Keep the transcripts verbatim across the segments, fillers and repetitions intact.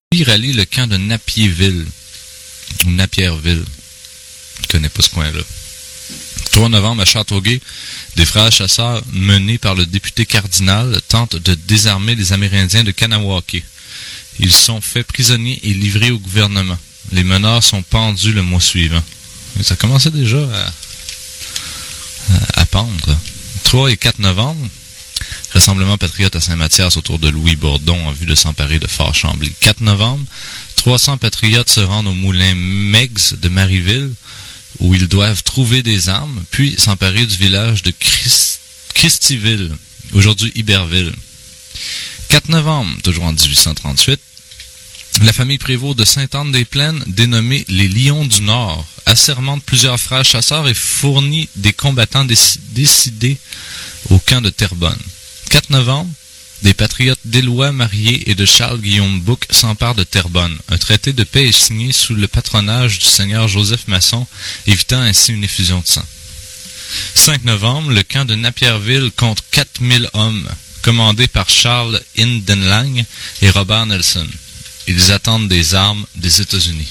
Il rallie le camp de Napierville, ou Napierville. Je ne connais pas ce coin-là. trois novembre, à Châteauguay, des frères chasseurs menés par le député cardinal tentent de désarmer les Amérindiens de Kanawake. Ils sont faits prisonniers et livrés au gouvernement. Les meneurs sont pendus le mois suivant. Et ça commençait déjà à, à, à pendre. trois et quatre novembre, rassemblement patriote à Saint-Mathias autour de Louis Bourdon en vue de s'emparer de Fort Chambly. quatre novembre, trois cents patriotes se rendent au moulin Meigs de Marieville, où ils doivent trouver des armes, puis s'emparer du village de Christ- Christyville, aujourd'hui Iberville. quatre novembre, toujours en dix-huit cent trente-huit, la famille Prévost de Sainte-Anne-des-Plaines, dénommée les Lions du Nord, assermente plusieurs frères chasseurs et fournit des combattants déc- décidés au camp de Terrebonne. quatre novembre, des patriotes d'Éloi Marié et de Charles-Guillaume Bouc s'emparent de Terrebonne. Un traité de paix est signé sous le patronage du seigneur Joseph Masson, évitant ainsi une effusion de sang. cinq novembre, le camp de Napierville compte quatre mille hommes, commandés par Charles Indenlang et Robert Nelson. Ils attendent des armes des États-Unis.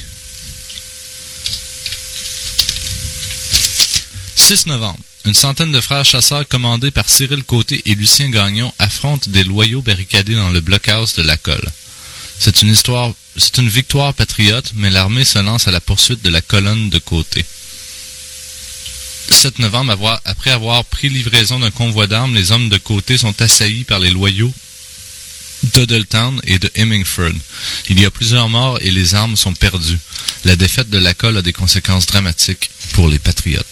six novembre. Une centaine de frères chasseurs commandés par Cyril Côté et Lucien Gagnon affrontent des loyaux barricadés dans le blockhouse de la Colle. C'est une histoire, c'est une victoire patriote, mais l'armée se lance à la poursuite de la colonne de Côté. sept novembre, avoir, après avoir pris livraison d'un convoi d'armes, les hommes de Côté sont assaillis par les loyaux d'Huddletown et de Hemingford. Il y a plusieurs morts et les armes sont perdues. La défaite de la Colle a des conséquences dramatiques pour les patriotes.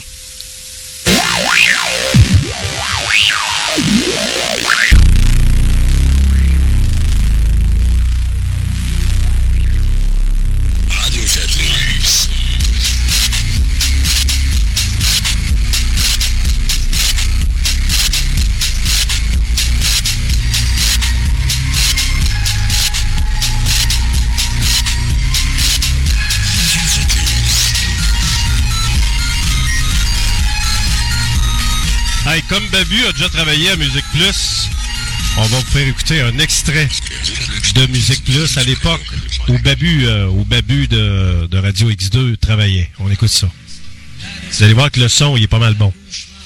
Radio Châtelet-Russe. Hey, comme Babu a déjà travaillé à Musique Plus, on va vous faire écouter un extrait de Musique Plus à l'époque où Babu, euh, où Babu de, de Radio X deux travaillait. On écoute ça. Vous allez voir que le son, il est pas mal bon.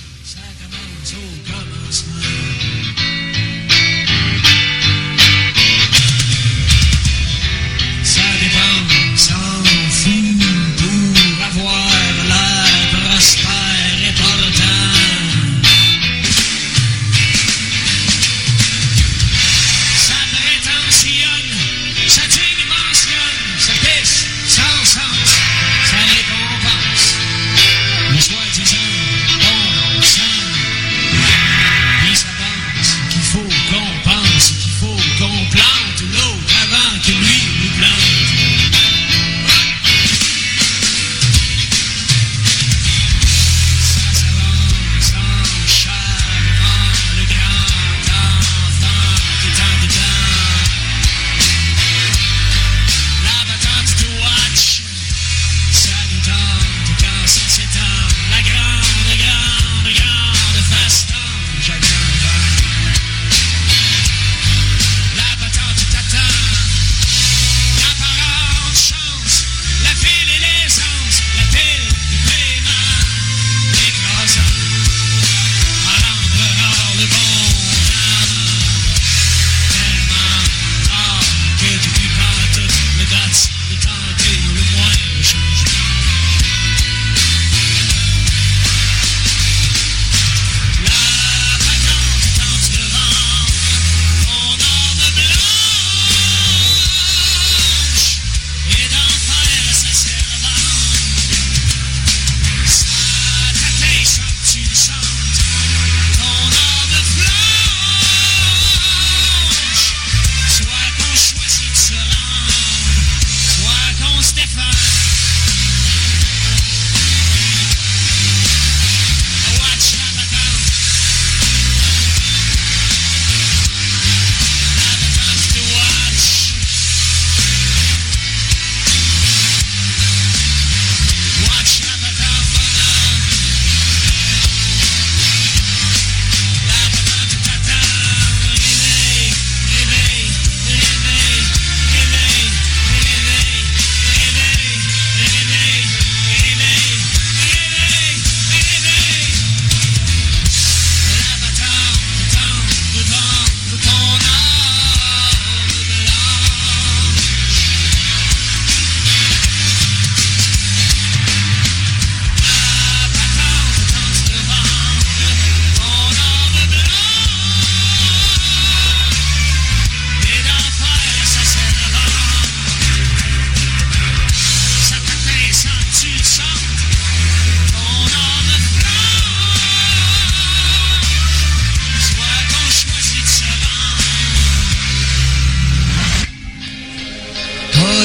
Ça dépense en fou pour avoir l'air prospère et portant. Ça prétentionne, ça digne mentionne, ça pisse sans sens, ça récompense le soi-disant bon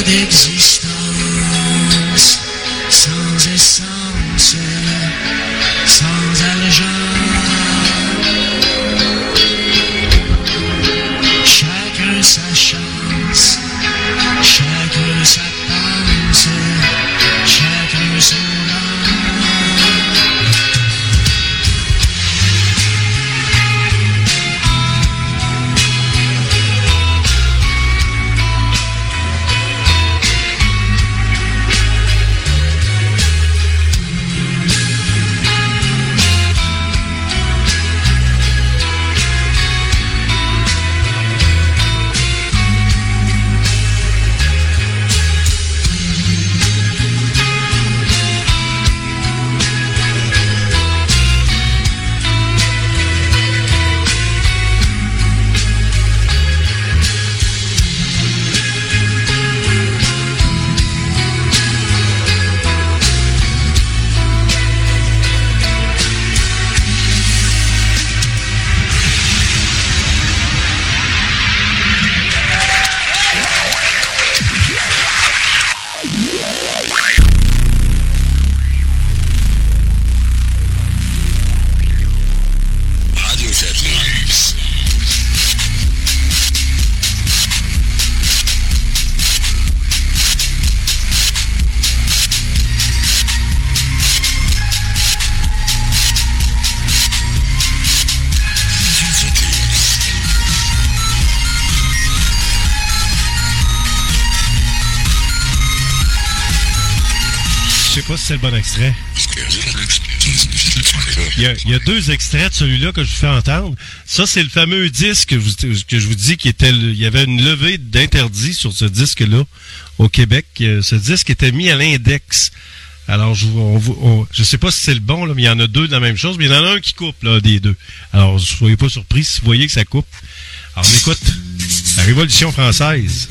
d'existence, sans essence, sans argent. Chacun sa chance, chacun sa pense, chacun son âme. Je sais pas si c'est le bon extrait. Il y, a, il y a deux extraits de celui-là que je vous fais entendre. Ça, c'est le fameux disque que, vous, que je vous dis qu'il était, il y avait une levée d'interdit sur ce disque-là au Québec. Ce disque était mis à l'index. Alors, je on, on, je sais pas si c'est le bon, là, mais il y en a deux de la même chose, mais il y en a un qui coupe, là, des deux. Alors, soyez pas surpris si vous voyez que ça coupe. Alors, on écoute la Révolution française.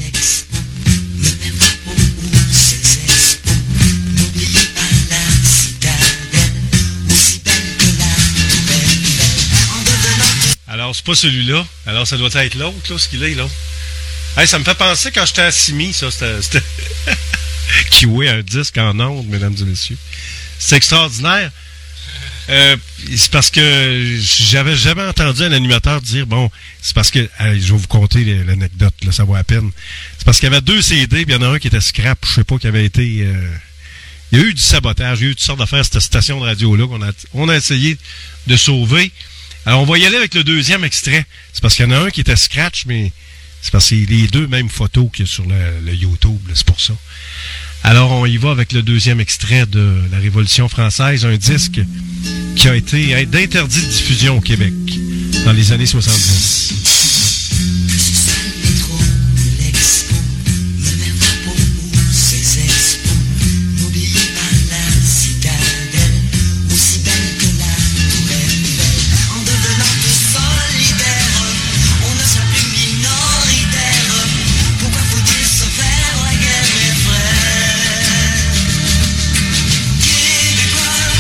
Alors, c'est pas celui-là. Alors, ça doit être l'autre, là, ce qu'il est, là. Hey, ça me fait penser quand j'étais à Simi, ça, c'était... c'était... qui jouait un disque en ondes, mesdames et messieurs. C'est extraordinaire. Euh, c'est parce que j'avais jamais entendu un animateur dire, bon, c'est parce que, allez, je vais vous conter l'anecdote, là, ça vaut à peine. C'est parce qu'il y avait deux C D, puis il y en a un qui était scrap, je sais pas, qui avait été... Euh... Il y a eu du sabotage, il y a eu toutes sortes d'affaires, cette station de radio-là qu'on a, on a essayé de sauver. Alors, on va y aller avec le deuxième extrait. C'est parce qu'il y en a un qui était scratch, mais c'est parce que c'est les deux mêmes photos qu'il y a sur le, le YouTube, là, c'est pour ça. Alors, on y va avec le deuxième extrait de la Révolution française, un disque qui a été d'interdit de diffusion au Québec dans les années soixante-dix.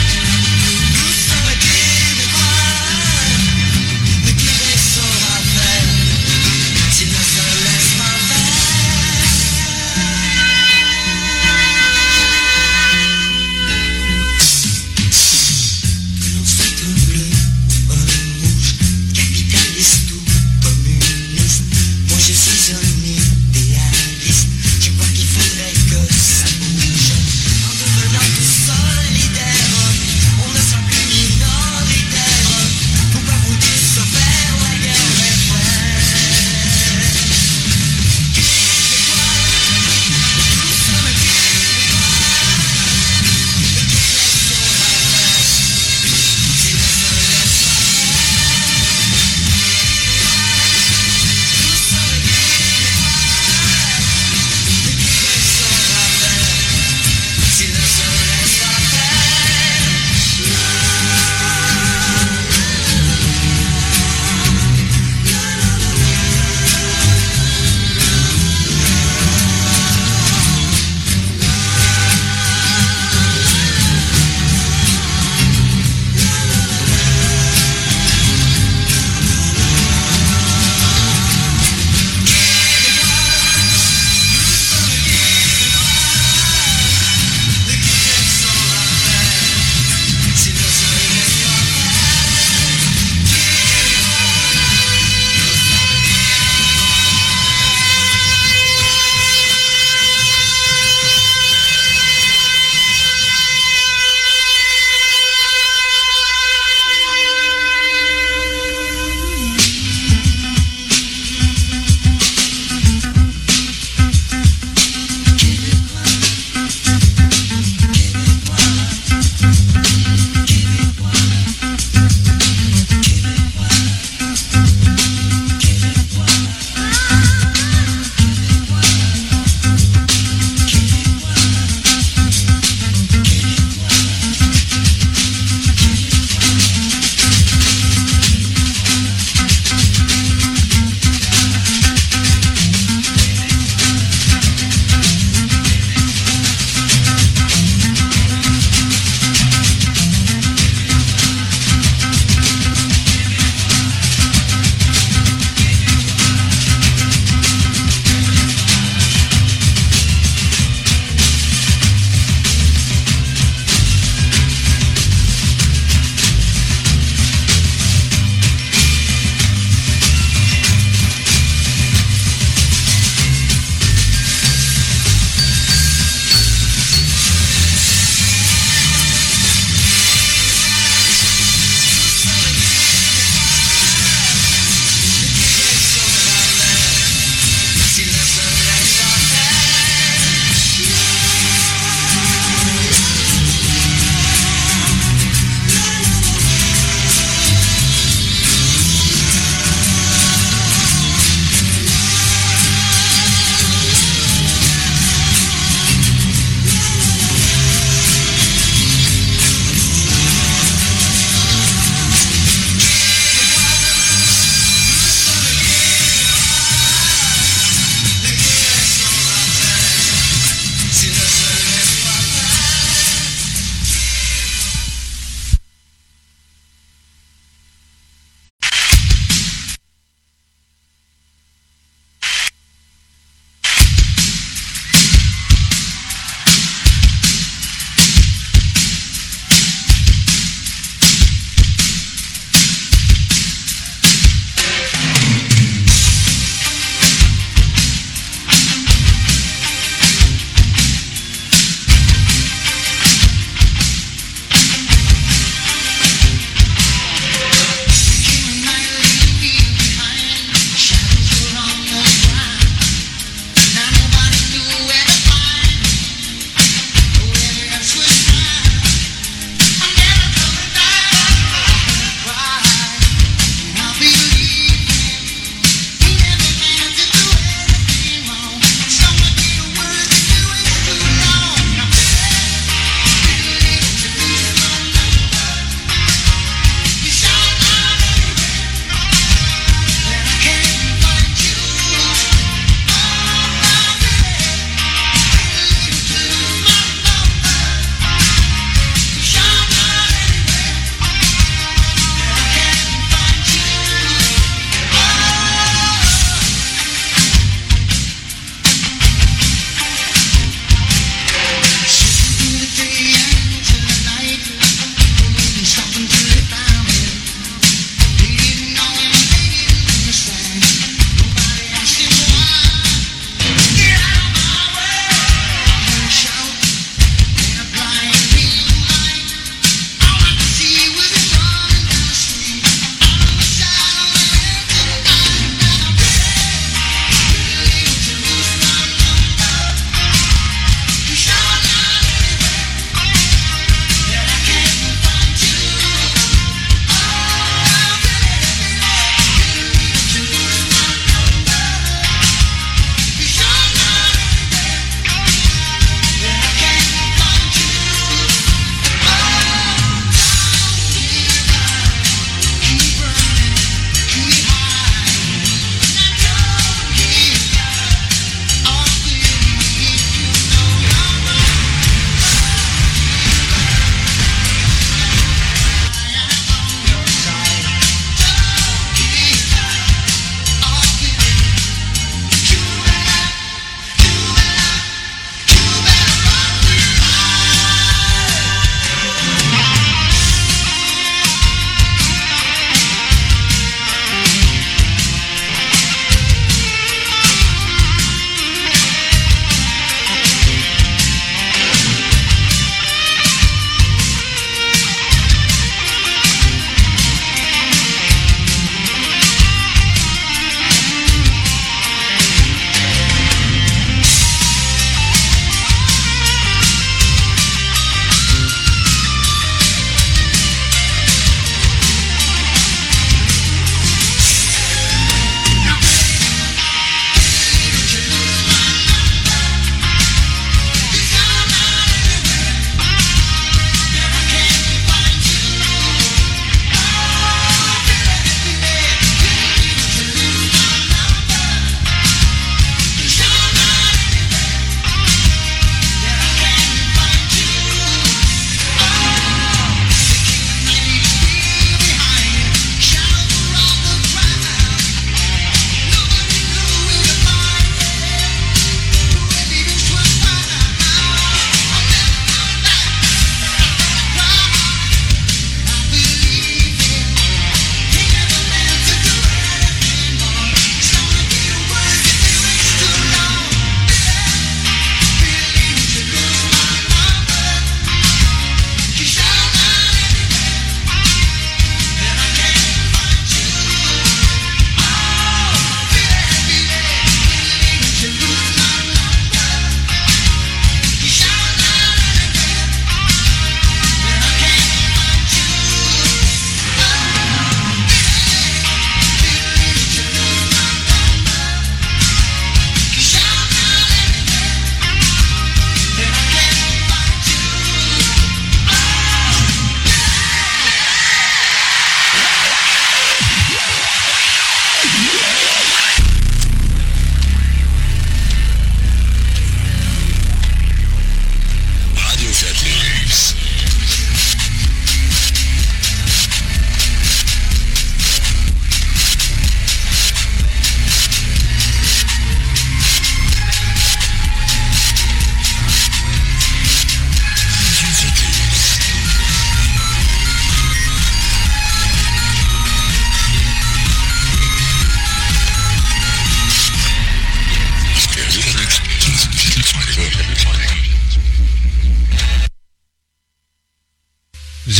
Saura faire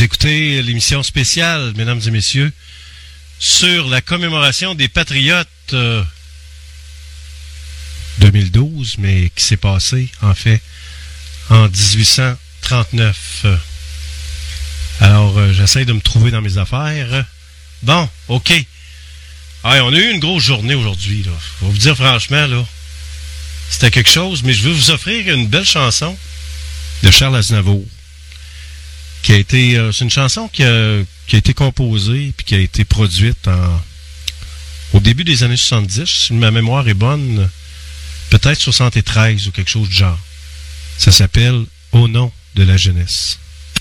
Vous écoutez l'émission spéciale, mesdames et messieurs, sur la commémoration des Patriotes euh, deux mille douze, mais qui s'est passé, en fait, en dix-huit cent trente-neuf. Alors, euh, j'essaie de me trouver dans mes affaires. Bon, OK. Allez, on a eu une grosse journée aujourd'hui, là. Je vais vous dire franchement, là, c'était quelque chose, mais je veux vous offrir une belle chanson de Charles Aznavour, qui a été, euh, c'est une chanson qui a, qui a été composée puis qui a été produite en, au début des années soixante-dix, si ma mémoire est bonne, peut-être soixante-treize ou quelque chose du genre. Ça s'appelle « Au nom de la jeunesse ».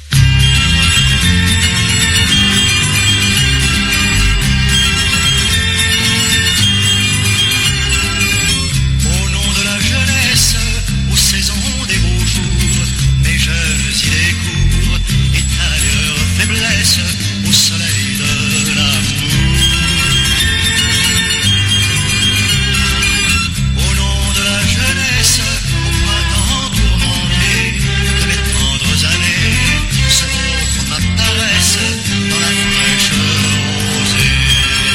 Au soleil de l'amour, au nom de la jeunesse, au printemps tourmenté de mes tendres années, ce vôtre m'apparaisse dans la fraîcheur rosée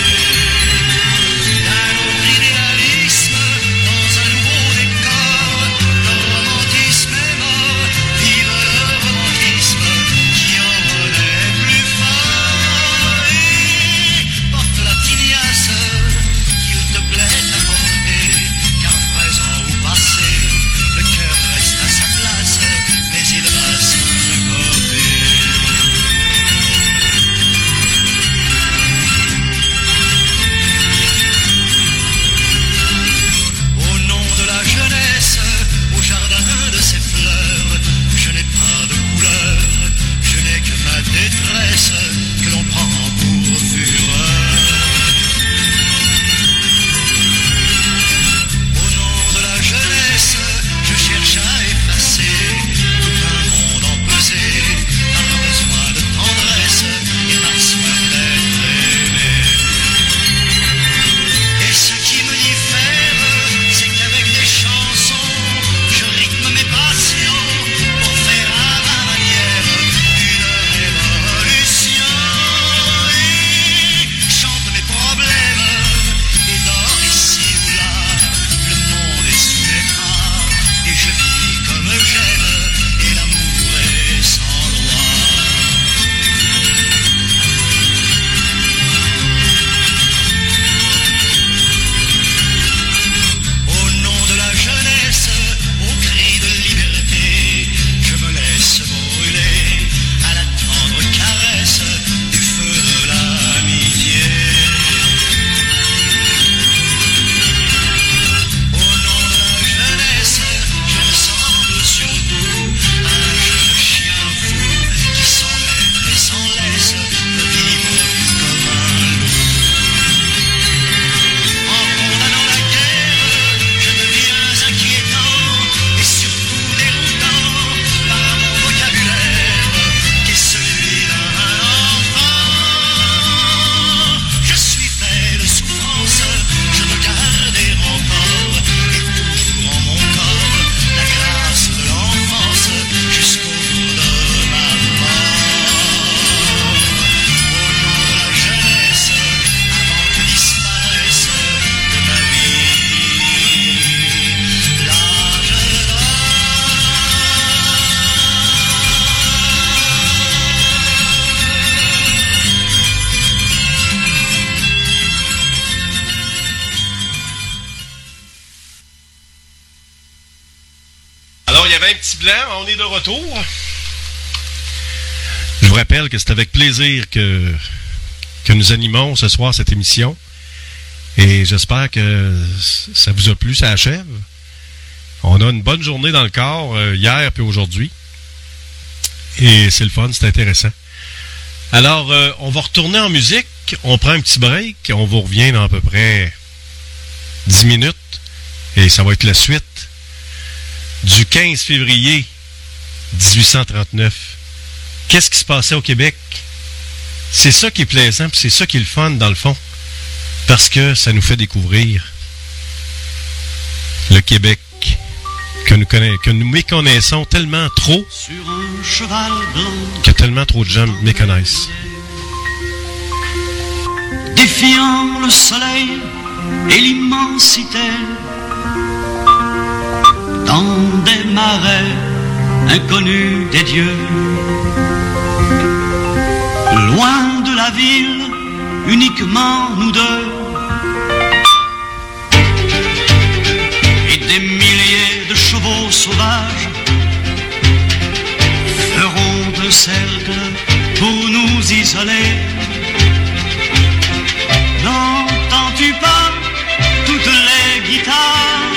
d'un autre idéalisme, dans un nouveau décor. Le romantisme est mort, vive le romantisme qui en renaît plus fort. Porte la tignasse qu'il te plaît d'apporter, car présent ou passé, le cœur reste à sa place, mais il va s'encoper. Au nom de la jeunesse, au jardin de ses fleurs, je n'ai pas de couleur, je n'ai que ma détresse que l'on prend pour fureur. Au nom de la jeunesse, je cherche à effacer tout un monde empesé par le besoin de tendresse et par soif d'être aimé. Et ce qui me diffère, c'est qu'avec des chansons, je rythme mes passions pour faire à ma manière une révolution. Et chante mes problèmes et dors ici ou là. Le monde est sous mes bras et je vis comme j'aime et l'amour est sans droit. Au nom de la jeunesse, au cri de liberté, je me laisse brûler à la tendre caresse du feu de l'amitié. Au nom de la jeunesse, je ressemble surtout à un jeune chien fou qui sans maître et sans laisse peut vivre comme un loup. En condamnant la guerre, je deviens inquiétant et surtout déroutant par mon vocabulaire qui est celui d'un enfant. Je suis fait de souffrance, je me garde et encore, et toujours en mon corps la grâce de l'enfance jusqu'au jour de ma mort. Au nom de la jeunesse, avant que disparaisse de ma vie l'âge d'or. Alors, il y avait un petit blanc, on est de retour. Je vous rappelle que c'est avec plaisir que, que nous animons ce soir cette émission. Et j'espère que ça vous a plu, ça achève. On a une bonne journée dans le corps, euh, hier puis aujourd'hui. Et c'est le fun, c'est intéressant. Alors, euh, on va retourner en musique. On prend un petit break. On vous revient dans à peu près dix minutes. Et ça va être la suite du quinze février dix-huit cent trente-neuf. Qu'est-ce qui se passait au Québec? C'est ça qui est plaisant, puis c'est ça qui est le fun, dans le fond. Parce que ça nous fait découvrir le Québec que nous, connaît, que nous méconnaissons tellement trop sur un cheval blanc, que tellement trop de gens méconnaissent. défiant le soleil et l'immensité, dans des marais inconnus des dieux, loin de la ville, uniquement nous deux, et des milliers de chevaux sauvages feront de cercle pour nous isoler. N'entends-tu pas toutes les guitares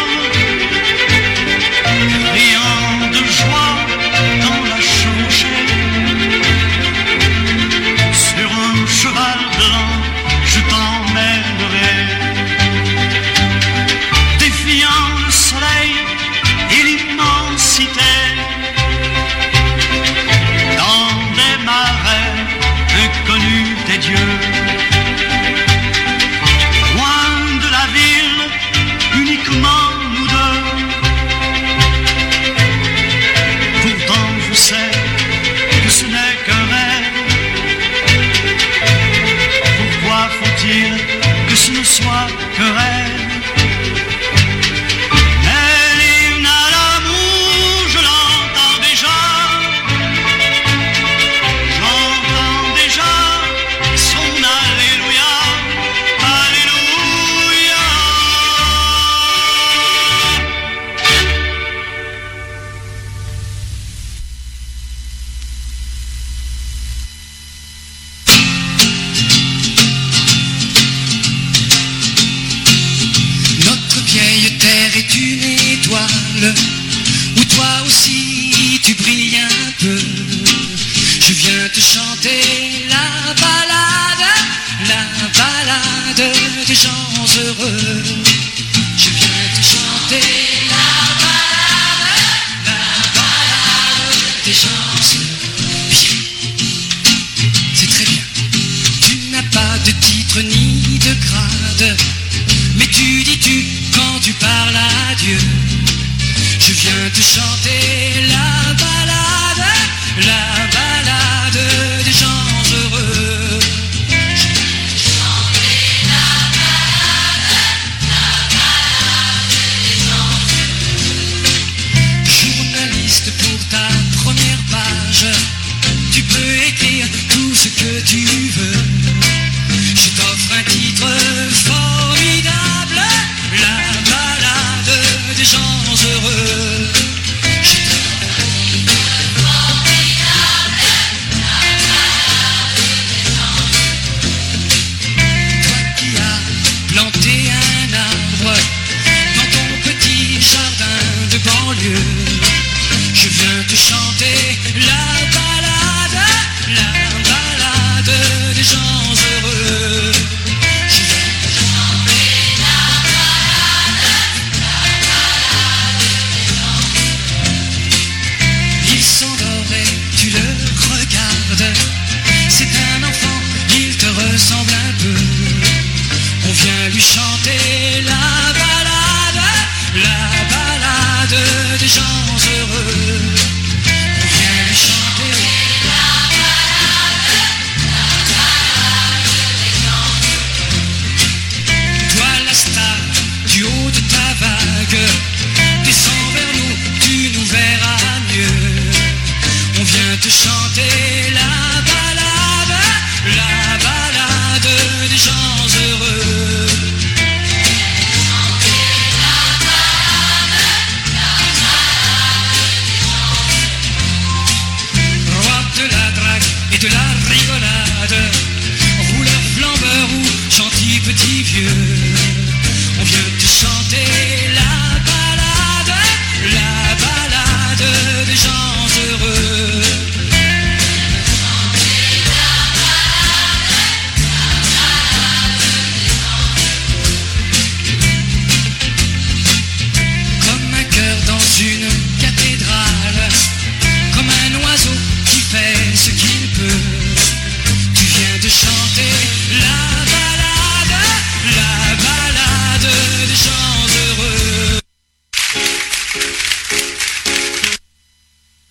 criant de joie dans la chevauchée? Sur un cheval blanc, je t'emmènerai, défiant le soleil et l'immensité, dans des marais inconnus des dieux. Nous deux. Pourtant je sais que ce n'est qu'un rêve. Pourquoi faut-il que ce ne soit qu'un rêve? Mais l'hymne à l'amour, je l'entends déjà. J'entends déjà son Alléluia, Alléluia. Vieille terre est une étoile où toi aussi tu brilles un peu. Je viens te chanter la balade, la balade des gens heureux. Je viens te chanter la balade, la balade des gens heureux. Bien, c'est très bien. Tu n'as pas de titre ni de grade, mais tu dis tu quand tu parles à Dieu. Je viens te chanter la balade, la balade des gens heureux. Je viens te chanter la balade, la balade des gens heureux. Journaliste, pour ta première page, tu peux écrire tout ce que tu veux. Je t'offre un titre formidable, la balade des gens heureux. Je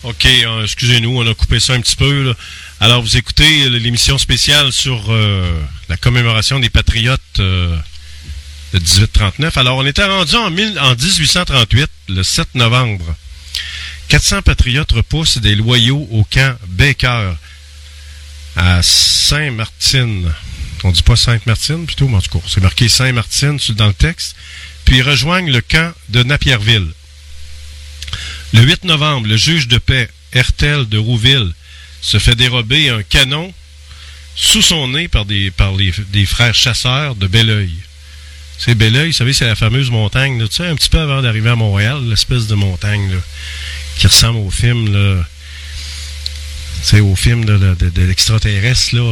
OK, euh, excusez-nous, on a coupé ça un petit peu. Là. Alors, vous écoutez l'émission spéciale sur euh, la commémoration des Patriotes euh, de dix-huit trente-neuf. Alors, on était rendu en, mille, en dix-huit cent trente-huit, le sept novembre. quatre cents Patriotes repoussent des loyaux au camp Baker à Saint-Martin. On dit pas Sainte-Martine, plutôt, mais en tout cas, c'est marqué Saint-Martin dans le texte. Puis ils rejoignent le camp de Napierville. Le huit novembre, le juge de paix, Hertel de Rouville, se fait dérober un canon sous son nez par des, par les, des frères chasseurs de Belleuil. C'est Belleuil, vous savez, c'est la fameuse montagne, là, tu sais, un petit peu avant d'arriver à Montréal, l'espèce de montagne là, qui ressemble au film, là, tu sais, au film de, de, de, de l'extraterrestre, là.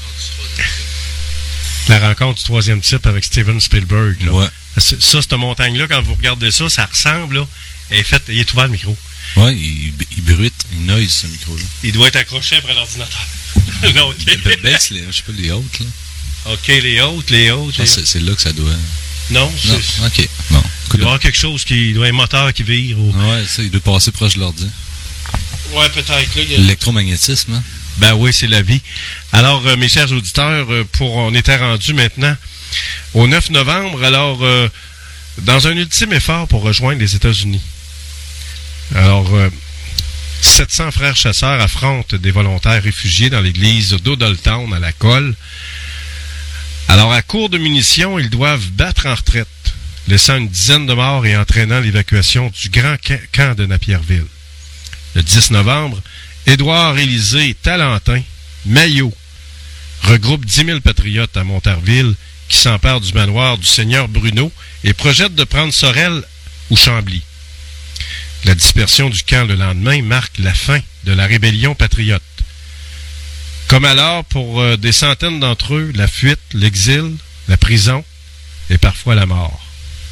La rencontre du troisième type avec Steven Spielberg. Là. Ouais. Ça, cette montagne-là, quand vous regardez ça, ça ressemble, là. Elle est faite, il est ouvert le micro. Ouais, il, il bruite, il noise ce micro-là. Il doit être accroché après l'ordinateur. non, okay. Ben, baisse les, je sais pas, les hautes, là. OK, les hautes, les hautes. Ah, les... c'est, c'est là que ça doit. Non, c'est. Non, OK. Bon. Il doit y avoir quelque chose qui. Il doit y avoir un moteur qui vire. Ou... Ouais, ça, il doit passer proche de l'ordi. Ouais, peut-être. Là, il y a... L'électromagnétisme, hein? Ben oui, c'est la vie. Alors, euh, mes chers auditeurs, euh, pour, on était rendus maintenant au neuf novembre, alors, euh, dans un ultime effort pour rejoindre les États-Unis. Alors, euh, sept cents frères chasseurs affrontent des volontaires réfugiés dans l'église d'Odoltown à la Colle. Alors, à court de munitions, ils doivent battre en retraite, laissant une dizaine de morts et entraînant l'évacuation du grand camp de Napierville. Le dix novembre, Édouard Élisée Talentin, Maillot, regroupe dix mille patriotes à Montarville qui s'emparent du manoir du seigneur Bruno et projettent de prendre Sorel ou Chambly. La dispersion du camp le lendemain marque la fin de la rébellion patriote. Comme alors, pour euh, des centaines d'entre eux, la fuite, l'exil, la prison et parfois la mort.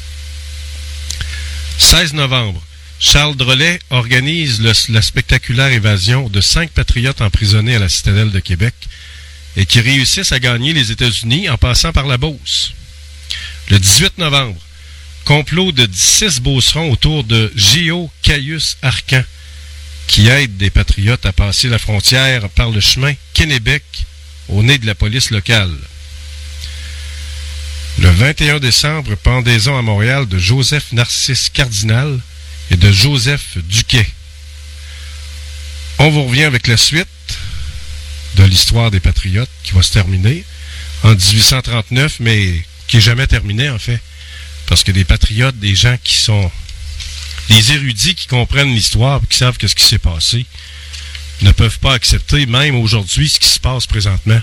seize novembre, Charles Drolet organise le, la spectaculaire évasion de cinq patriotes emprisonnés à la citadelle de Québec et qui réussissent à gagner les États-Unis en passant par la Beauce. Le dix-huit novembre, complot de dix-six beaucerons autour de Géo Caius Arcan qui aide des patriotes à passer la frontière par le chemin Kennébec au nez de la police locale. Le vingt et un décembre, pendaison à Montréal de Joseph Narcisse Cardinal et de Joseph Duquet. On vous revient avec la suite de l'histoire des Patriotes qui va se terminer en dix-huit cent trente-neuf, mais qui n'est jamais terminée en fait. Parce que des Patriotes, des gens qui sont des érudits qui comprennent l'histoire et qui savent que ce qui s'est passé, ne peuvent pas accepter, même aujourd'hui, ce qui se passe présentement.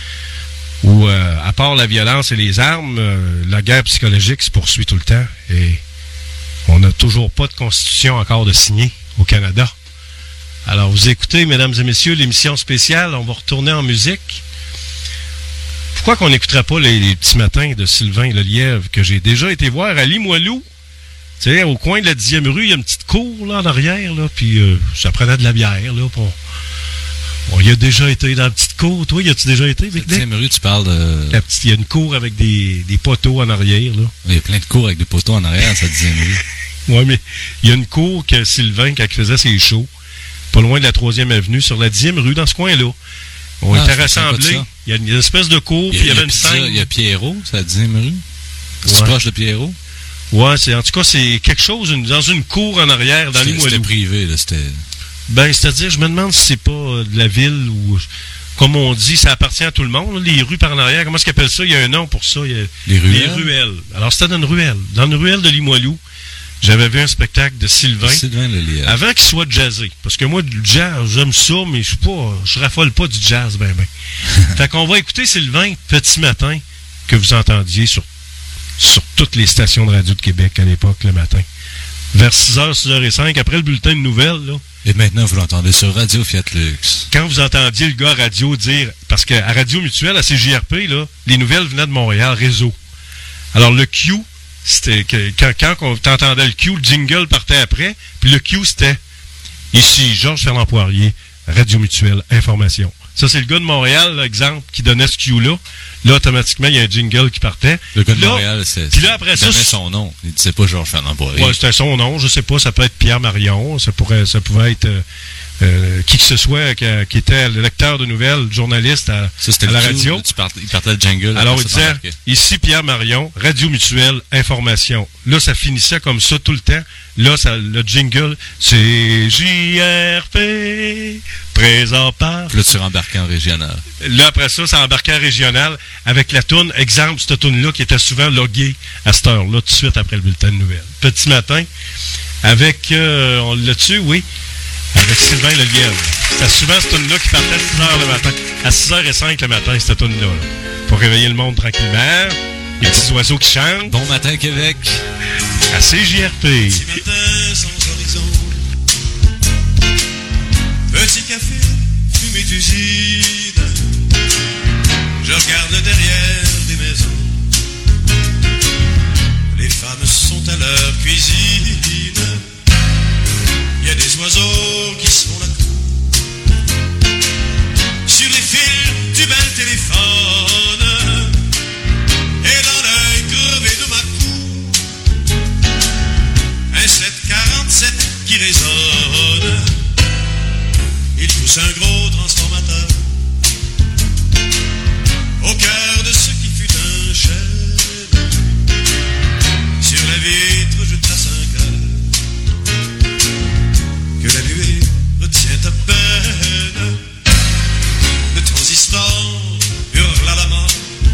Où, euh, à part la violence et les armes, euh, la guerre psychologique se poursuit tout le temps. Et on n'a toujours pas de constitution encore de signer au Canada. Alors, vous écoutez, mesdames et messieurs, l'émission spéciale. On va retourner en musique. Pourquoi qu'on n'écouterait pas les, les petits matins de Sylvain Lelièvre que j'ai déjà été voir à Limoilou? Tu sais, au coin de la dixième rue, il y a une petite cour là en arrière, là, puis euh, ça prenait de la bière, là. Pour... On y a déjà été dans la petite cour. Toi, y as-tu déjà été, Vic? La dixième rue, tu parles de... La petite, il y a une cour avec des, des poteaux en arrière, là. Il y a plein de cours avec des poteaux en arrière, cette dixième rue. Oui, mais il y a une cour que Sylvain, quand il faisait ses shows, pas loin de la troisième avenue, sur la dixième rue, dans ce coin-là. On ah, était rassemblés. Il y a une espèce de cour, puis il y avait une scène. Il y a Pierrot, c'est la dixième rue. C'est ouais. proche de Pierrot? Ouais, c'est, en tout cas, c'est quelque chose une, dans une cour en arrière, dans Limoilou. C'était privé, là, c'était... Ben, c'est-à-dire, je me demande si c'est pas euh, de la ville ou, comme on dit, ça appartient à tout le monde, là, les rues par en arrière. Comment est-ce qu'ils appellent ça? Il y a un nom pour ça. Il y a, les ruelles? Les ruelles. Alors, c'était dans une ruelle. Dans une ruelle de Limoilou, j'avais vu un spectacle de Sylvain. Sylvain Lelièvre. Avant qu'il soit jazzé. Parce que moi, du jazz, j'aime ça, mais je suis pas, je raffole pas du jazz, ben, ben. Fait qu'on va écouter Sylvain, Petit Matin, que vous entendiez sur, sur toutes les stations de radio de Québec à l'époque, le matin. Vers six heures, six heures cinq, après le bulletin de nouvelles, là. Et maintenant, vous l'entendez sur Radio Fiat Lux. Quand vous entendiez le gars à radio dire, parce qu'à Radio Mutuelle, à C J R P, là, les nouvelles venaient de Montréal, réseau. Alors, le Q, c'était que, quand, quand on t'entendait le Q, le jingle partait après, puis le Q, c'était ici, Georges Fernand Poirier, Radio Mutuelle, information. Ça, c'est le gars de Montréal, là, exemple, qui donnait ce Q-là. Là, automatiquement, il y a un jingle qui partait. Le gars de là, Montréal, c'est, puis là, après il ça, donnait son nom. Il disait pas Georges Fernand Poirier. Ouais, c'était son nom. Je sais pas, ça peut être Pierre Marion. Ça pourrait, ça pouvait être... Euh, euh, qui que ce soit qui, qui était le lecteur de nouvelles, journaliste à, Ça, c'était à la le cue, radio. là, tu part, il partait le jingle. Alors, après il ça, disait, t'embarquais. ici Pierre Marion, Radio Mutuelle, Information. Là, ça finissait comme ça tout le temps. Là, ça, le jingle, c'est J R P, présent par... Puis là, tu rembarquais en régional. Là, après ça, ça embarquait en régional avec la toune, exemple, cette toune-là qui était souvent loguée à cette heure-là, tout de suite après le bulletin de nouvelles. Petit matin, avec, euh, on l'a tué, oui, avec Sylvain Lelièvre. C'était souvent cette toune-là qui partait à six heures le matin. À six heures cinq le matin, cette toune-là, là, pour réveiller le monde tranquillement. Les petits oiseaux qui chantent. Bon matin, Québec. À C J R P. Petit matin sans horizon, petit café, fumée d'usine, je regarde le derrière des maisons, les femmes sont à leur cuisine, il y a des oiseaux qui se font la cour, sur les fils du bel téléphone, et dans l'œil crevé de ma cour, un sept quarante-sept qui résonne. Il pousse un gros transformateur au cœur de ce qui fut un chêne. Sur la vitre je trace un cœur que la nuée retient à peine. Le transistor hurle à la mort,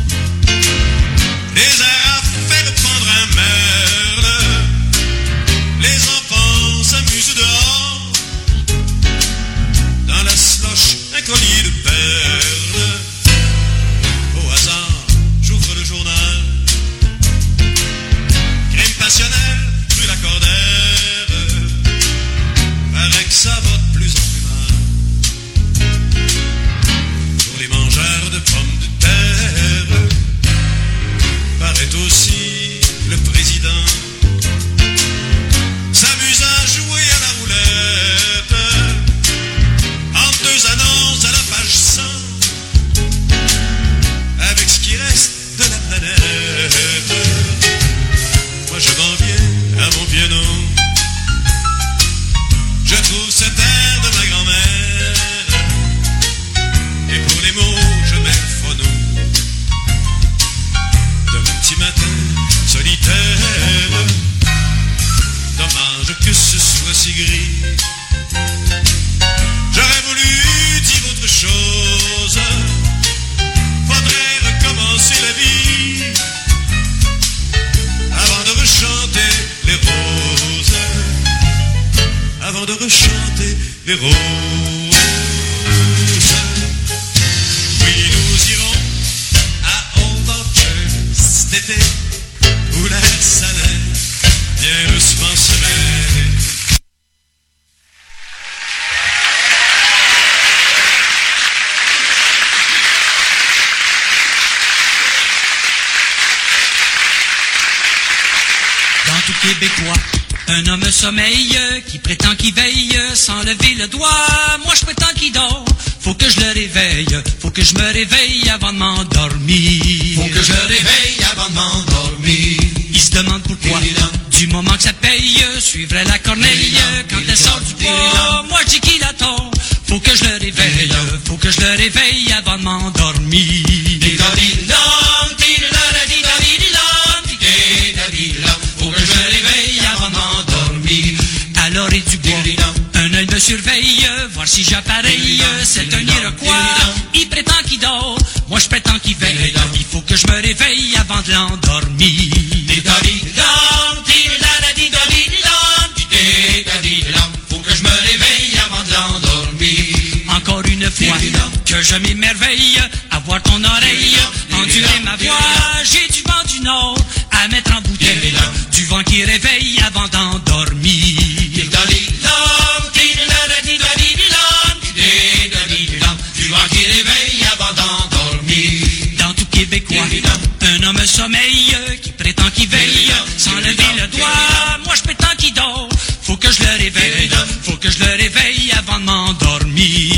les airs à faire prendre un merle. Les enfants s'amusent dehors, dans la slush, un collier de perles. Au hasard, j'ouvre le journal. Crime passionnel, rue Lacordaire. Paraît que ça va de plus en plus mal pour les mangeurs de pommes de terre. Paraît aussi le président s'amuse à jouer à la roulette entre deux annonces à la page cent avec ce qui reste de la planète. Moi je m'en viens à mon piano, je trouve cet air de ma grand-mère, et pour les mots je mets le phono de mon petit matin solitaire. Dommage que ce soit si gris, j'aurais voulu dire autre chose. Faudrait recommencer la vie avant de rechanter les roses, avant de rechanter les roses. Oui, nous irons à Old Orchard cet été où l'air salin bien doucement se mêle. Dans tout Québécois, un homme sommeille qui prétend qu'il veille sans lever le doigt. Moi je prétends qu'il dort, faut que je le réveille, faut que je me réveille avant de m'endormir. Faut que je le réveille avant de m'endormir. Il se demande pourquoi, du moment que ça paye, suivrait la corneille quand elle sort du bois. Moi je dis qu'il a tort, faut que je le réveille, faut que je le réveille avant de m'endormir. Faut que je me réveille avant de m'endormir. À l'orée du bois, un œil me surveille, voir si j'appareille, c'est un Iroquois. Il prétend qu'il dort, moi je prétends qu'il veille. Il faut que je me réveille avant de l'endormir. Faut que je me réveille avant de l'endormir. Encore une fois, que je m'émerveille à voir ton oreille endurer ma voix. J'ai du vent du nord à mettre en bouteille, du vent qui réveille avant d'endormir. Du vent qui réveille avant d'endormir. Dans tout Québécois, un homme sommeille qui prétend qu'il veille sans lever le doigt. Moi je prétends qu'il dort, faut que je le réveille, faut que je le réveille avant de m'endormir.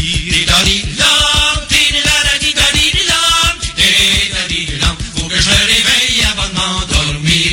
Faut que je le réveille avant de m'endormir.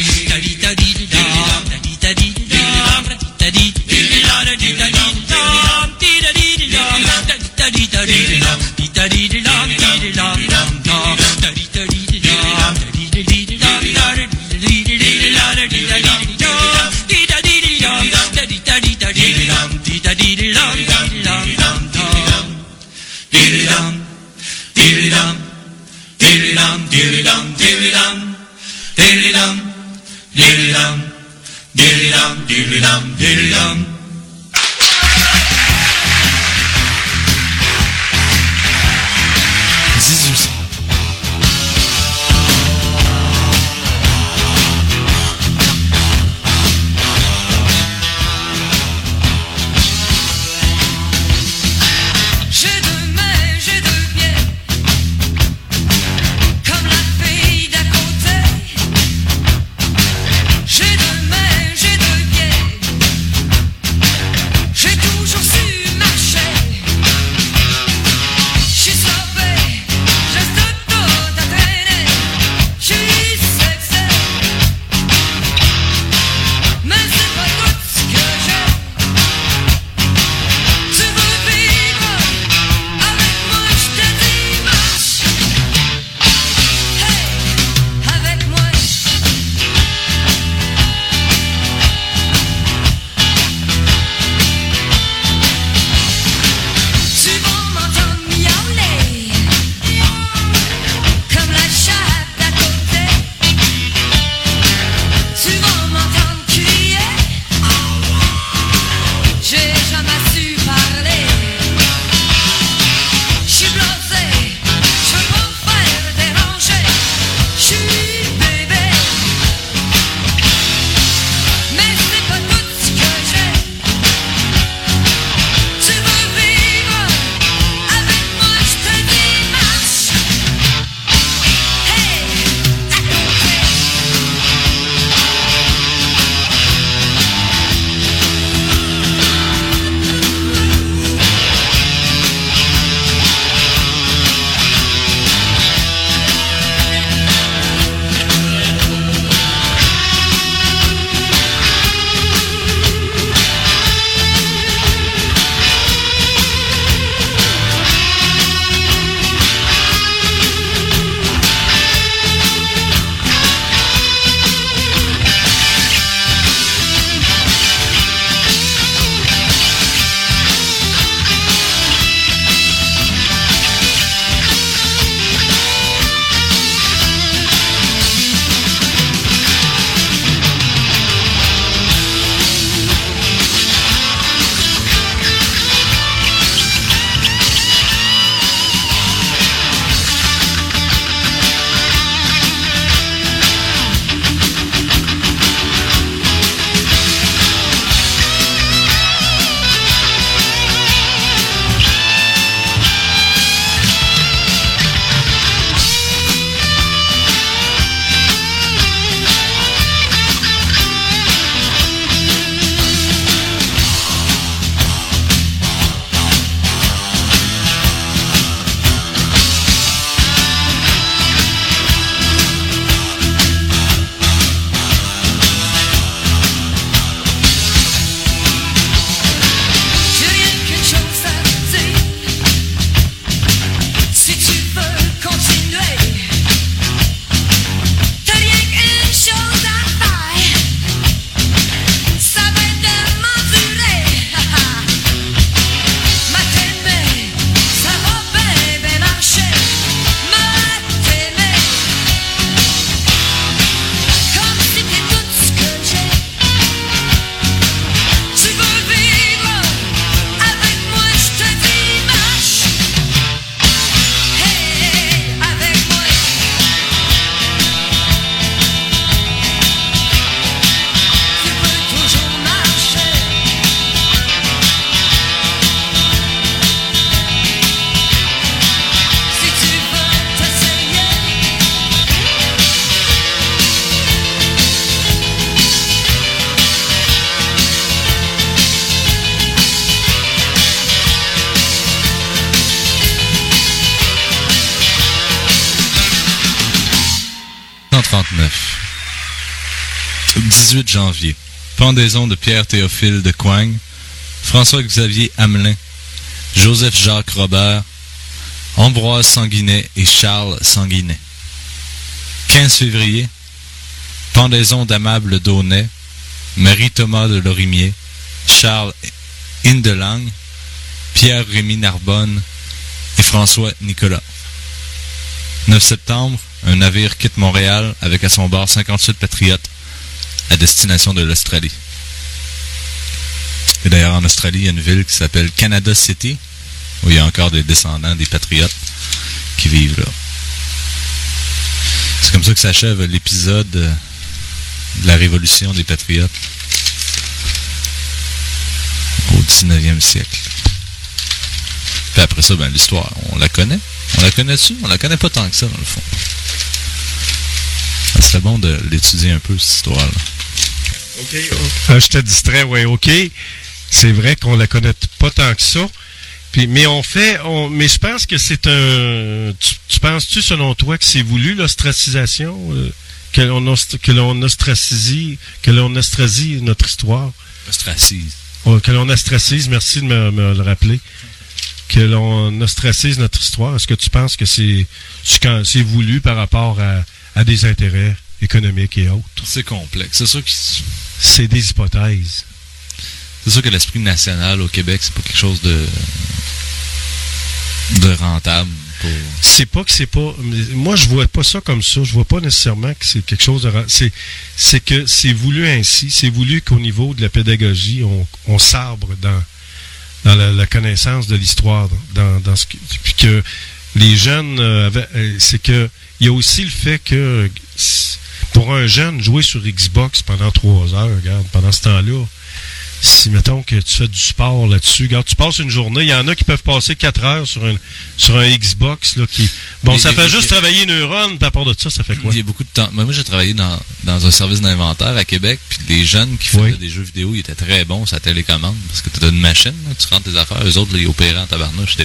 trente-neuf. dix-huit janvier. Pendaison de Pierre-Théophile de Coigne, François-Xavier Hamelin, Joseph-Jacques Robert, Ambroise Sanguinet et Charles Sanguinet. quinze février. Pendaison d'Amable Daunet, Marie-Thomas de Lorimier, Charles Indelang, Pierre-Rémy Narbonne et François Nicolas. neuf septembre, un navire quitte Montréal avec à son bord cinquante-huit patriotes à destination de l'Australie. Et d'ailleurs, en Australie, il y a une ville qui s'appelle Canada City, où il y a encore des descendants des patriotes qui vivent là. C'est comme ça que s'achève l'épisode de la Révolution des patriotes au dix-neuvième siècle. Puis après ça, ben, l'histoire, on la connaît. On la connaît-tu? On la connaît pas tant que ça, dans le fond. Ça serait bon de l'étudier un peu, cette histoire-là. OK. Ah, je te distrais, oui, OK. C'est vrai qu'on la connaît pas tant que ça. Puis, mais on fait, on, mais je pense que c'est un... Tu, tu penses-tu, selon toi, que c'est voulu, l'ostracisation? Euh, que l'on ost, que l'on ostracie, que l'on ostracie notre histoire? Ostracise. Oh, que l'on ostracise, merci de me, me le rappeler. Que l'on ostracise notre histoire. Est-ce que tu penses que c'est, c'est, c'est voulu par rapport à, à des intérêts économiques et autres? C'est complexe. C'est sûr que... C'est des hypothèses. C'est sûr que l'esprit national au Québec, c'est pas quelque chose de... de rentable. Pour... C'est pas que c'est pas... Moi, je vois pas ça comme ça. Je vois pas nécessairement que c'est quelque chose de... C'est, c'est que c'est voulu ainsi. C'est voulu qu'au niveau de la pédagogie, on, on s'arbre dans, dans la, la connaissance de l'histoire. Dans, dans ce que, puis que les jeunes... Euh, avaient, euh, c'est que... Il y a aussi le fait que... Pour un jeune, jouer sur Xbox pendant trois heures, regarde, pendant ce temps-là, si, mettons, que tu fais du sport là-dessus, regarde, tu passes une journée, il y en a qui peuvent passer quatre heures sur un, sur un Xbox, là, qui... Bon, mais ça fait il, juste il, travailler les neurones, puis à part de ça, ça fait quoi? Il y a beaucoup de temps. Moi, moi j'ai travaillé dans, dans un service d'inventaire à Québec, puis les jeunes qui faisaient oui. des jeux vidéo, ils étaient très bons sur la télécommande, parce que tu as une machine, là, tu rentres tes affaires, eux autres, là, ils opéraient en tabarnouche,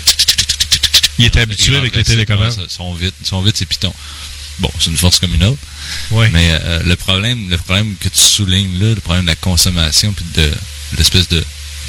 ils étaient habitués avec les télécommandes. Ils sont vite, ils sont vite, c'est Python. Bon, c'est une force comme une autre. Oui. Mais euh, le problème, le problème que tu soulignes là, le problème de la consommation, puis de l'espèce de...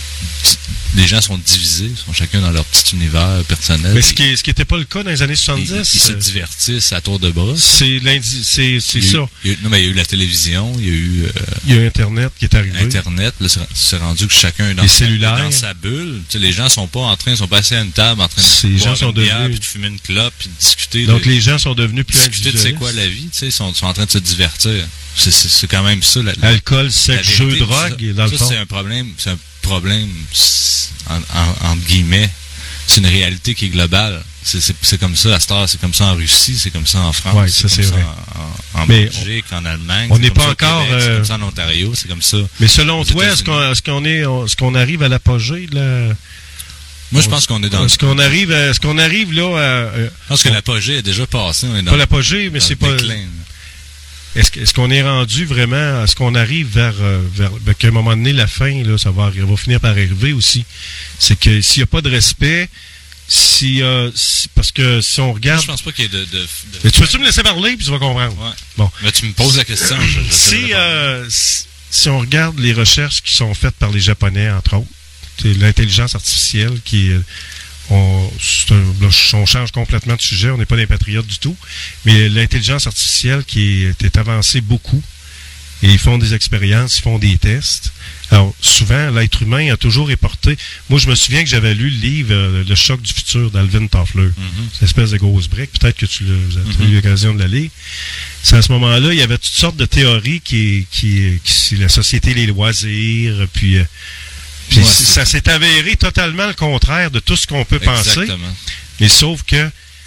Les gens sont divisés, sont chacun dans leur petit univers personnel. Mais ce qui ce qui n'était pas le cas dans les années soixante-dix. Ils, ils se divertissent à tour de bras. C'est, c'est, c'est il ça. Eu, il y a eu, non, mais il y a eu la télévision, il y a eu... Euh, il y a eu Internet qui est arrivé. Internet, là, c'est, c'est rendu que chacun est dans, les sa, cellulaires. dans sa bulle. Tu sais, les gens sont pas en train, sont pas assis à une table en train de les boire gens sont une bière, devenus... puis de fumer une clope, puis de discuter. Donc de, les gens sont devenus plus discuter de c'est quoi la vie, tu sais, ils sont, sont en train de se divertir. C'est, c'est, c'est quand même ça. La, Alcool, sexe, jeux, drogue, ça, dans ça, le fond. C'est un problème, c'est un problème, en, en, entre guillemets, c'est une réalité qui est globale. C'est, c'est, c'est comme ça à cette heure, c'est comme ça en Russie, c'est comme ça en France, ouais, c'est ça, comme c'est ça vrai. en, en, en Belgique, en Allemagne. On n'est pas encore... Québec, euh... C'est comme ça en Ontario, c'est comme ça. Mais selon toi, est-ce qu'on, est-ce qu'on est, est-ce qu'on arrive à l'apogée de la... Moi, je pense qu'on est dans... Est-ce qu'on arrive, à, est-ce qu'on arrive là à... Je pense que on... l'apogée est déjà passée. On est dans pas l'apogée, mais c'est pas... Déclin. Est-ce, est-ce qu'on est rendu vraiment, est-ce qu'on arrive vers, vers ben, qu'à un moment donné, la fin, là, ça va, va finir par arriver aussi. C'est que s'il n'y a pas de respect, si, euh, si, parce que si on regarde... Moi, je pense pas qu'il y ait de... de, de... Mais tu peux-tu me laisser parler, puis tu vas comprendre? Ouais. Bon. Mais tu me poses la question. Je, je si, euh, si, si on regarde les recherches qui sont faites par les Japonais, entre autres, c'est l'intelligence artificielle qui est... On, c'est un, là, on change complètement de sujet, on n'est pas des patriotes du tout, mais l'intelligence artificielle qui est, est avancée beaucoup, et ils font des expériences, ils font des tests. Alors, souvent, l'être humain a toujours été porté. Moi, je me souviens que j'avais lu le livre euh, Le choc du futur d'Alvin Toffler. Mm-hmm. C'est une espèce de grosse brique, peut-être que tu l'as, as mm-hmm. eu l'occasion de la lire. C'est à ce moment-là, il y avait toutes sortes de théories qui, qui, qui, qui la société, les loisirs, puis... Euh, Puis ouais, ça s'est avéré totalement le contraire de tout ce qu'on peut Exactement. penser. Mais sauf que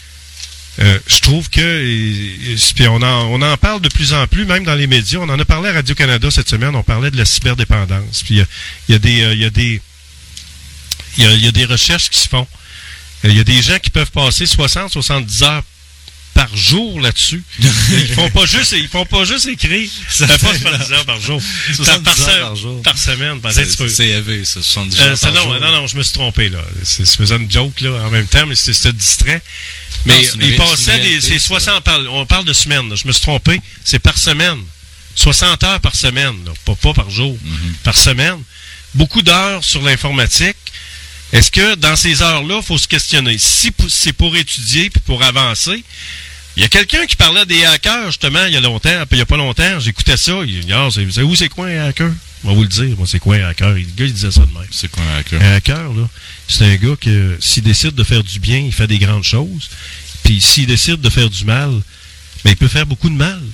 euh, je trouve que et, et, puis on en on en parle de plus en plus, même dans les médias. On en a parlé à Radio-Canada cette semaine, on parlait de la cyberdépendance. Puis il y a, y a des il y a des il y a, y a des recherches qui se font. Il y a des gens qui peuvent passer soixante à soixante-dix heures par jour là-dessus. Ils font pas juste, ils font pas juste écrire. Ça fait pas soixante-dix heures par jour. Par, par, se, par jour. Par semaine. Par c'est, c'est, c'est élevé, ça, soixante-dix euh, heures par non, jour. Non, non, je me suis trompé, là. C'est, je faisais une joke, là, en même temps, mais c'était, c'était distrait. Mais Non, c'est une il ré- passait c'est une des, réalité, c'est ça. soixante, on parle, on parle de semaine, là, je me suis trompé, c'est par semaine. soixante heures par semaine, là, pas, pas par jour, Mhm. par semaine. Beaucoup d'heures sur l'informatique. Est-ce que dans ces heures-là, il faut se questionner? Si p- c'est pour étudier puis pour avancer, il y a quelqu'un qui parlait des hackers, justement, il y a longtemps, puis il y a pas longtemps, j'écoutais ça, il dit, ah, c'est, c'est où c'est quoi un hacker? On va vous le dire, moi, c'est quoi un hacker? Le gars, il disait ça de même. C'est quoi un hacker? Un hacker, là, c'est un gars que s'il décide de faire du bien, il fait des grandes choses. Puis s'il décide de faire du mal, ben, il peut faire beaucoup de mal.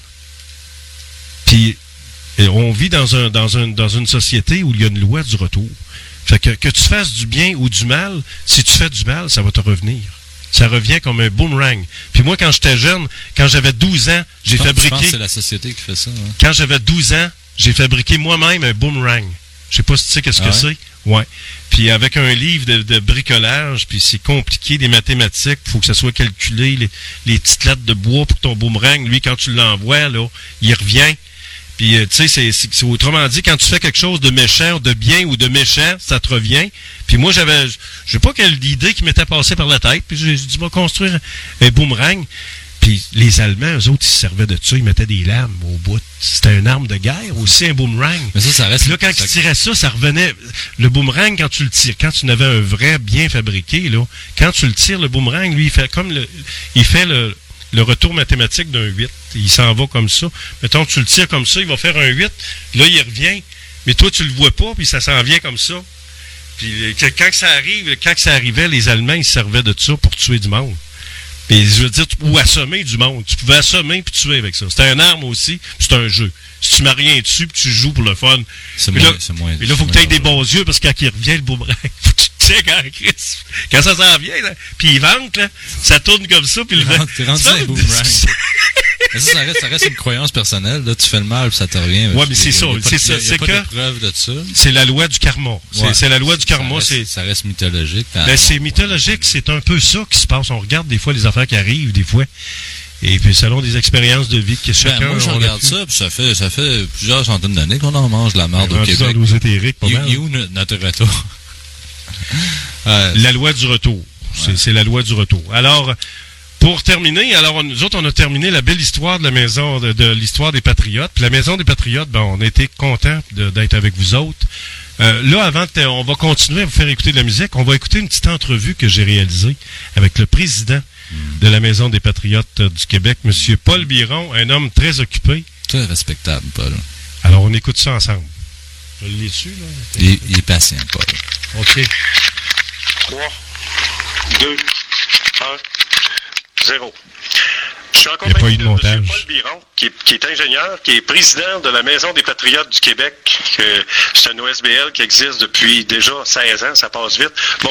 Puis et on vit dans un dans un dans une société où il y a une loi du retour. Fait que que tu fasses du bien ou du mal, si tu fais du mal, ça va te revenir. Ça revient comme un boomerang. Puis moi, quand j'étais jeune, quand j'avais douze ans, j'ai Je pense- je pense fabriqué... que c'est la société qui fait ça. Hein? Quand j'avais douze ans, j'ai fabriqué moi-même un boomerang. Je sais pas si tu sais qu'est-ce Ah que ouais? c'est. Ouais. Puis avec un livre de, de bricolage, puis c'est compliqué, des mathématiques, faut que ça soit calculé, les, les petites lettres de bois pour que ton boomerang, lui, quand tu l'envoies, là, il revient. Puis, euh, tu sais, c'est, c'est, c'est autrement dit, quand tu fais quelque chose de méchant, de bien ou de méchant, ça te revient. Puis moi, j'avais, je sais pas quelle idée qui m'était passée par la tête, puis j'ai dit, je vais construire un, un boomerang. Puis les Allemands, eux autres, ils se servaient de ça, ils mettaient des lames au bout. C'était une arme de guerre, aussi un boomerang. Mais ça, ça reste... Puis là, quand ça- ils tiraient ça, ça revenait. Le boomerang, quand tu le tires, quand tu n'avais un vrai bien fabriqué, là, quand tu le tires, le boomerang, lui, il fait comme le, il fait le, le retour mathématique d'un huit. Il s'en va comme ça. Mettons, tu le tires comme ça, il va faire un huit. Là, il revient. Mais toi, tu le vois pas, puis ça s'en vient comme ça. Puis euh, quand ça arrive, quand ça arrivait, les Allemands, ils se servaient de ça pour tuer du monde. Et je veux dire, tu- ou assommer du monde. Tu pouvais assommer puis tuer avec ça. C'était une arme aussi, puis c'est un jeu. Si tu mets rien dessus, puis tu joues pour le fun. C'est Mais moins... là, c'est moins Mais là, faut que tu aies des bons yeux, parce que quand il revient, le boomerang, faut que tu te checkes en crise. Quand ça s'en vient, là, puis il vente, là, ça tourne comme ça, puis le vent... T'es rendu un boomerang. Mais ça, ça reste, ça reste une croyance personnelle. Là, tu fais le mal, puis ça te revient. Ouais, mais c'est Il y a- ça, il y a pas c'est de- ça, il y a c'est pas que- de preuve de ça. C'est la loi du karma. C'est, Ouais. c'est la loi du Ça karma, reste- c'est... Ça reste mythologique. Ben, c'est mythologique, c'est un peu ça qui se passe. On regarde des fois les affaires qui arrivent, des fois. Et puis selon des expériences de vie que Ben, chacun... moi, je on a regarde pu- ça, puis ça fait, ça fait plusieurs centaines d'années qu'on en mange de la merde au rendu dans Québec. l'eau éthérique, pas Il mal. il est où no- notre retour? Ouais, La loi du retour. C'est, Ouais. c'est la loi du retour. Alors, pour terminer, alors on- nous autres, on a terminé la belle histoire de la maison, de, de l'histoire des Patriotes. Puis la maison des Patriotes, ben, on a été contents de- d'être avec vous autres. Euh, là, avant, de- on va continuer à vous faire écouter de la musique. On va écouter une petite entrevue que j'ai réalisée avec le président de la Maison des Patriotes euh, du Québec, M. Paul Biron, un homme très occupé. Très respectable, Paul. Alors, on écoute ça ensemble. Je l'ai dessus, là? Il, il est patient, Paul. OK. trois, deux, un, zéro. Je suis en Il y a pas compagnie eu de de M. montage. Paul Biron, qui est, qui est ingénieur, qui est président de la Maison des Patriotes du Québec. que C'est un O S B L qui existe depuis déjà seize ans, ça passe vite. Bon,